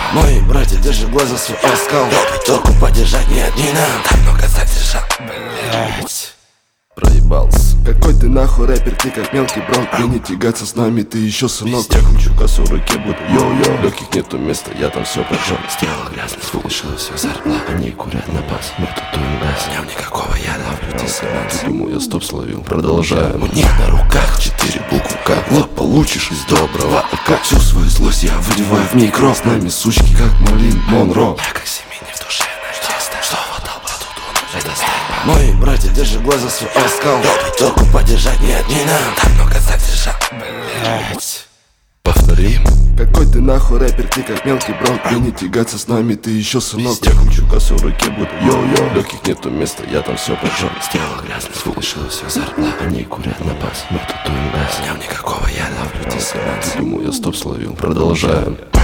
Мои братья, держи глаза свой оскал. Только поддержать не одни нам. Так много задержал, блять. Проебался. Какой ты нахуй рэпер, ты как мелкий брон. Ты не тягаться с нами, ты еще сынок. Я кручу косу в руке, буду йоу-йоу. Легких нету места, я там все прожжен. Сделал грязный звук, лишил все зарплат. Они курят на бас, мы тутуем газ. Днем никакого яда, в люди сынаться. Думаю, я стоп словил, продолжаем. У них на руках 4 буквы К. В лоб получишь из доброго АК. Всю свою злость я выдеваю в ней кровь. С нами сучки как Малин Монро. Я как семени в душе, надежда, что водолба тут он, это степа. Мои братья, держи глаза свой оскал. Только поддержать не одни нам. Так много задержал, блять. Повторим. Какой ты нахуй рэпер, ты как мелкий брон. Ты не тягаться с нами, ты еще сынок. Я кручу косу в руке, буду йоу-йоу. Легких нету места, я там все прожжен. Сделал грязный звук, лишил все зарплат. Они курят на бас, мы тутуем газ. Днем никакого яда, в люди сынаться. Думаю, я стоп словил, продолжаем.